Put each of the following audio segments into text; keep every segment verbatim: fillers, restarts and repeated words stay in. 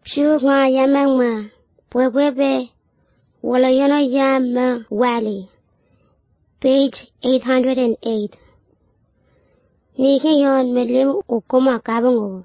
Shuga Yamama, Pwebe, Walayana Yama Wali. Page eight hundred eight. Niki yon melim ukoma kabango.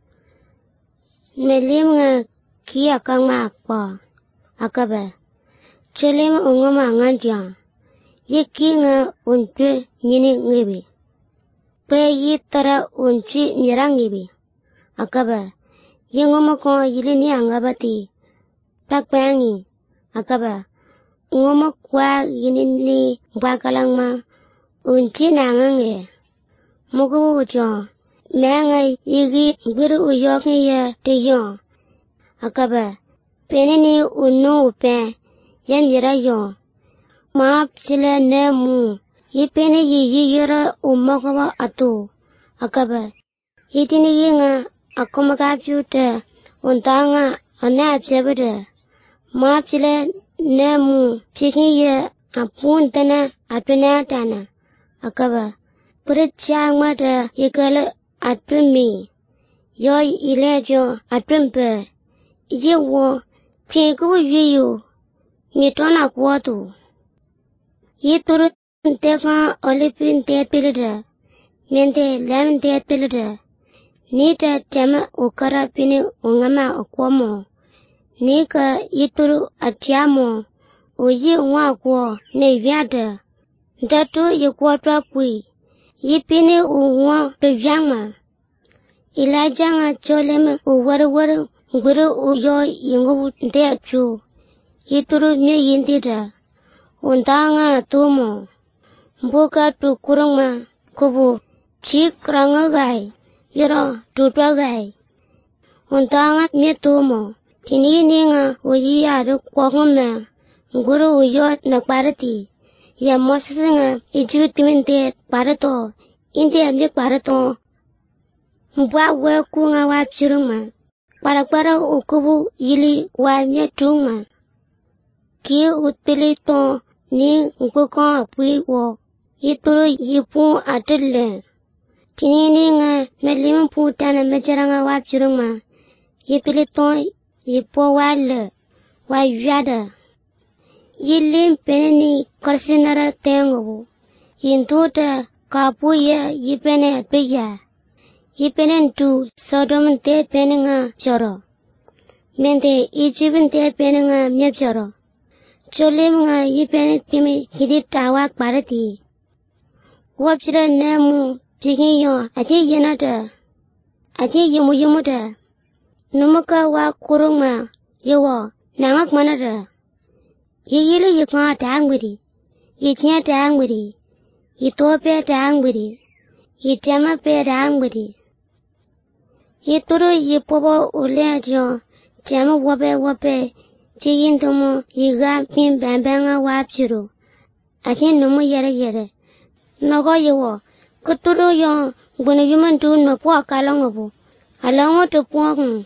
Melim nga kia kama akpa. Akabe. Chelim ungoma ngantia. Yiki nga untu nini ngibi. Pe yi tara unchi mirangibi. Akabe. Yingoma ko yilini angabati. Takpangi. Akabe. Ngoma kwa yinini bakalangma. Unchi nangange. Mugu ujo. Menga yigi guru uyoki ya tiyo. Akabe. Penini unu upe. Yamira yo. Maap sila ne mu. Yipeni yi yira umakawa atu. Akabe. Yitini yinga akumagapyu te. Untanga anap sebede. Maap sila ne mu. Chiki ya apun tana atuna tana. Akabe. Purit changma te yikala atumi. Yo ilejo atumpe. Yewo. Piku yiyu. Mitona kwatu. Yituru teka olipin te pilida. Mente lemon te pilida. Nita tema ukara pini ungama okwomo. Nika yituru atiamo. Uyi unwa kwa ne vyada. Datu yikwatwa pui. Yipini unwa pevyangma. Ilajanga choleme uwaru waru nguru uyo yingu te achu. Yituru nye yindida. Untanga tumo. Mbuka tu kurungma. Kubu. Chik rangagai. Yiro tutwagai. Untanga nye tumo. Tini ninga uyi adu kwahume. Nguru uyo nakparati. Ya mosasinga ijibitiminte parato. Indi amjik parato. Mbwa we kunga wapchirungma. Parakpara ukubu yili wamye tungma. Ki utpili to ni nguko apui wo. Yituru yipu atile. Tini ninga melim putana mejaranga wapchirungma. Yitpili to yipo wale. Wavyada. Yilim peneni karsinara tengu. Yintuta kapu ya yipene atpiya. Yipenen tu Sodom te peninga choro. Mente Ijibin te peninga myep choro. Cholim nga yipene timi hidit tawak parati. Wapchira nemu pigi yo aji yenata. Aji yumu yumu da. Numuka wa kurungma yewo nangak manada. Yiyili yikma tangwiri. Yiknya tangwiri. Yitope tangwiri. Yitema pe tangwiri. Yituru yipobo ulejo. Jama wape wape. Chiyintumu yiga pin bambanga wapchiru. Akin numu yere yere. Nogo yewo. Kuturu yo gunu yumantu no po kalongobu. Alongo to po.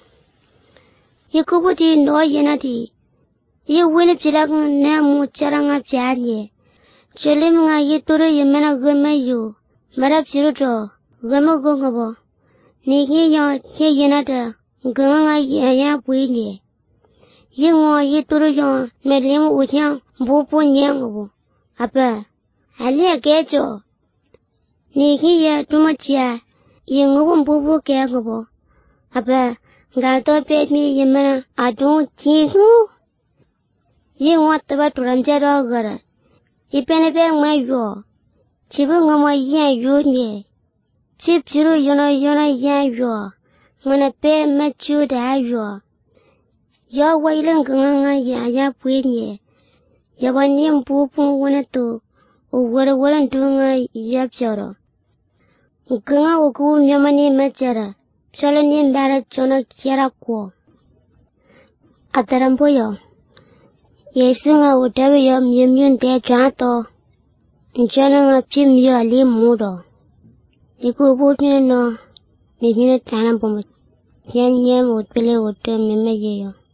Yikubuti no yenati. Yi winip chilakun ne mu charanga pchanye. Cholim nga yituru yimena gume yu. Marap chiruto. Gume gungobo. Niki yo che yenata. Gunga nga yaya puinye. Yingo yituru yo melim unyang bupu nyangobo. Apa. Alia kecho. Niki ya tumachia. Yingo bupu kengobo. Apa. Gato pekmi yimena adung chiku. Yingo taba turamjaro gara. Ipene pe mayo. Chibu ngamo yan yu nye. Chip chiru yono yono yan yu. Ngana pe machu da yu. Yo wailing ganga ya ya puinye. Ya wanyem pupu wana tu. Uwara wala dunga yap choro. Ganga uku nyamani machara. Chola ni mbara chono kiara kwa. Atarampo yo. Yesu nga utawi yo myumyun te chanto. Nchana nga pim yo ali mudo. Iku putin no. Mimina tanam pomo. Yan nyam utpile uta mime yo.